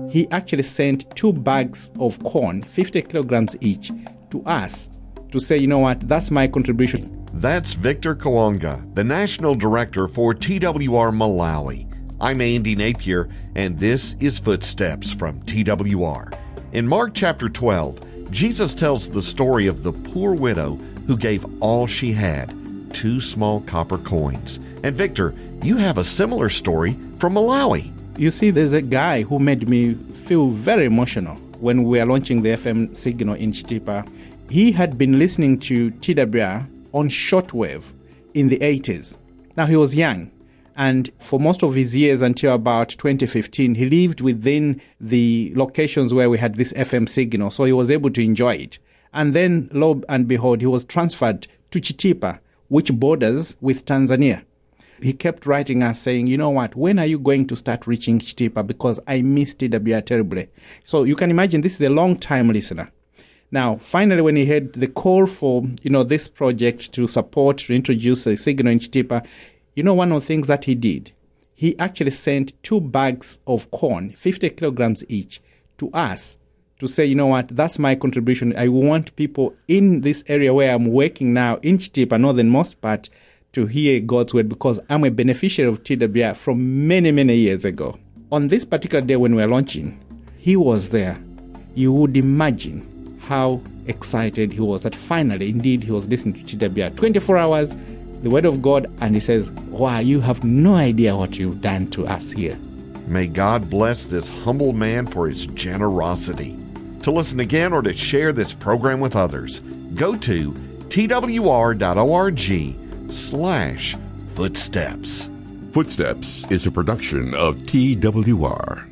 he actually sent 2 bags of corn, 50 kilograms each, to us to say, you know what, that's my contribution. That's Victor Kawanga, the National Director for TWR Malawi. I'm Andy Napier, and this is Footsteps from TWR. In Mark chapter 12, Jesus tells the story of the poor widow who gave all she had, 2 small copper coins. And Victor, you have a similar story from Malawi. You see, there's a guy who made me feel very emotional when we were launching the FM signal in Chitipa. He had been listening to TWR on shortwave in the 80s. Now, he was young, and for most of his years until about 2015, he lived within the locations where we had this FM signal, so he was able to enjoy it. And then, lo and behold, he was transferred to Chitipa, which borders with Tanzania. He kept writing us saying, you know what, when are you going to start reaching Chitipa? Because I miss TWR terribly. So you can imagine this is a long-time listener. Now, finally, when he had the call for, this project to support, to introduce a signal in Chitipa, one of the things that he did, he actually sent 2 bags of corn, 50 kilograms each, to us to say, you know what, that's my contribution. I want people in this area where I'm working now in Chitipa, northernmost part, to hear God's word, because I'm a beneficiary of TWR from many, many years ago. On this particular day when we were launching, he was there. You would imagine how excited he was that finally, indeed, he was listening to TWR 24 hours, the word of God, and he says, wow, you have no idea what you've done to us here. May God bless this humble man for his generosity. To listen again or to share this program with others, go to twr.org/footsteps. Footsteps is a production of TWR.